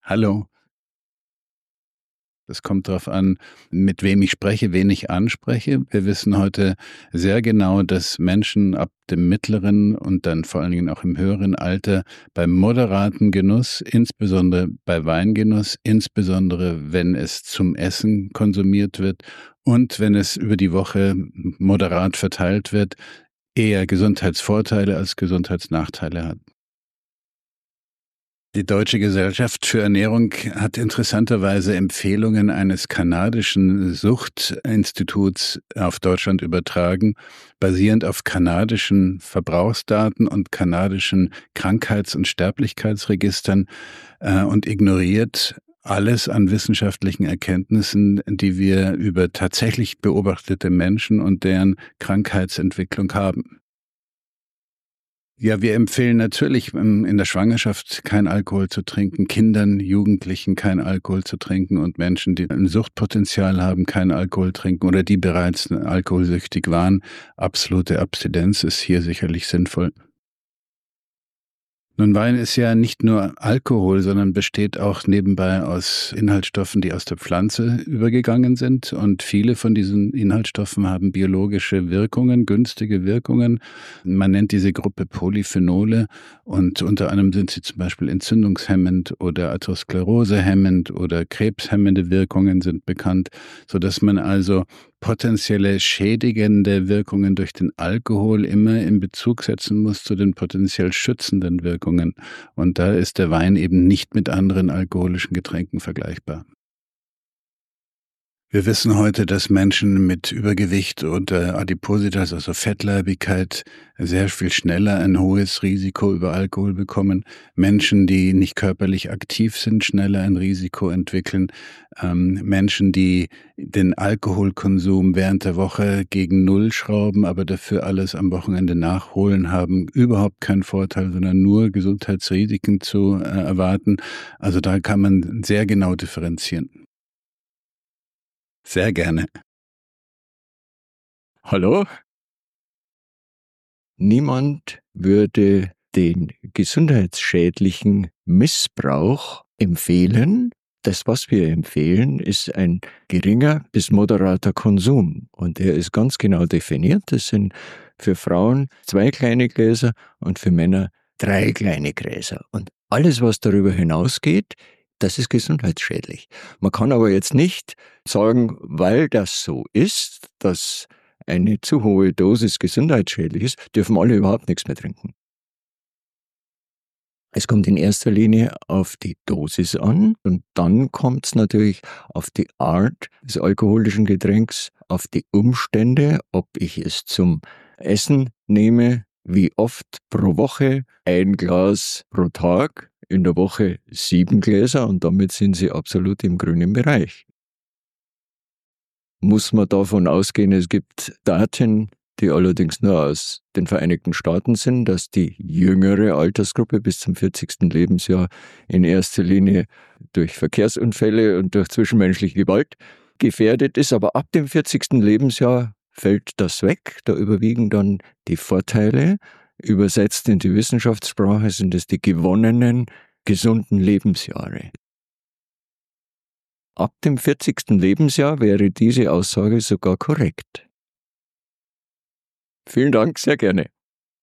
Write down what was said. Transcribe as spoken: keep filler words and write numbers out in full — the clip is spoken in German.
Hallo. Es kommt darauf an, mit wem ich spreche, wen ich anspreche. Wir wissen heute sehr genau, dass Menschen ab dem mittleren und dann vor allen Dingen auch im höheren Alter beim moderaten Genuss, insbesondere bei Weingenuss, insbesondere wenn es zum Essen konsumiert wird und wenn es über die Woche moderat verteilt wird, eher Gesundheitsvorteile als Gesundheitsnachteile hat. Die Deutsche Gesellschaft für Ernährung hat interessanterweise Empfehlungen eines kanadischen Suchtinstituts auf Deutschland übertragen, basierend auf kanadischen Verbrauchsdaten und kanadischen Krankheits- und Sterblichkeitsregistern, äh, und ignoriert alles an wissenschaftlichen Erkenntnissen, die wir über tatsächlich beobachtete Menschen und deren Krankheitsentwicklung haben. Ja, wir empfehlen natürlich, ähm, in der Schwangerschaft kein Alkohol zu trinken, Kindern, Jugendlichen kein Alkohol zu trinken und Menschen, die ein Suchtpotenzial haben, keinen Alkohol trinken oder die bereits alkoholsüchtig waren. Absolute Abstinenz ist hier sicherlich sinnvoll. Nun, Wein ist ja nicht nur Alkohol, sondern besteht auch nebenbei aus Inhaltsstoffen, die aus der Pflanze übergegangen sind. Und viele von diesen Inhaltsstoffen haben biologische Wirkungen, günstige Wirkungen. Man nennt diese Gruppe Polyphenole und unter anderem sind sie zum Beispiel entzündungshemmend oder atherosklerosehemmend oder krebshemmende Wirkungen sind bekannt, sodass man also potenzielle schädigende Wirkungen durch den Alkohol immer in Bezug setzen muss zu den potenziell schützenden Wirkungen. Und da ist der Wein eben nicht mit anderen alkoholischen Getränken vergleichbar. Wir wissen heute, dass Menschen mit Übergewicht und äh, Adipositas, also Fettleibigkeit, sehr viel schneller ein hohes Risiko über Alkohol bekommen. Menschen, die nicht körperlich aktiv sind, schneller ein Risiko entwickeln. Ähm, Menschen, die den Alkoholkonsum während der Woche gegen Null schrauben, aber dafür alles am Wochenende nachholen, haben überhaupt keinen Vorteil, sondern nur Gesundheitsrisiken zu äh, erwarten. Also da kann man sehr genau differenzieren. Sehr gerne. Hallo? Niemand würde den gesundheitsschädlichen Missbrauch empfehlen. Das, was wir empfehlen, ist ein geringer bis moderater Konsum. Und der ist ganz genau definiert. Das sind für Frauen zwei kleine Gläser und für Männer drei kleine Gläser. Und alles, was darüber hinausgeht, das ist gesundheitsschädlich. Man kann aber jetzt nicht sagen, weil das so ist, dass eine zu hohe Dosis gesundheitsschädlich ist, dürfen alle überhaupt nichts mehr trinken. Es kommt in erster Linie auf die Dosis an und dann kommt es natürlich auf die Art des alkoholischen Getränks, auf die Umstände, ob ich es zum Essen nehme, wie oft pro Woche, ein Glas pro Tag, in der Woche sieben Gläser und damit sind Sie absolut im grünen Bereich. Muss man davon ausgehen, es gibt Daten, die allerdings nur aus den Vereinigten Staaten sind, dass die jüngere Altersgruppe bis zum vierzigsten Lebensjahr in erster Linie durch Verkehrsunfälle und durch zwischenmenschliche Gewalt gefährdet ist, aber ab dem vierzigsten Lebensjahr fällt das weg, da überwiegen dann die Vorteile. Übersetzt in die Wissenschaftssprache sind es die gewonnenen, gesunden Lebensjahre. Ab dem vierzigsten Lebensjahr wäre diese Aussage sogar korrekt. Vielen Dank, sehr gerne.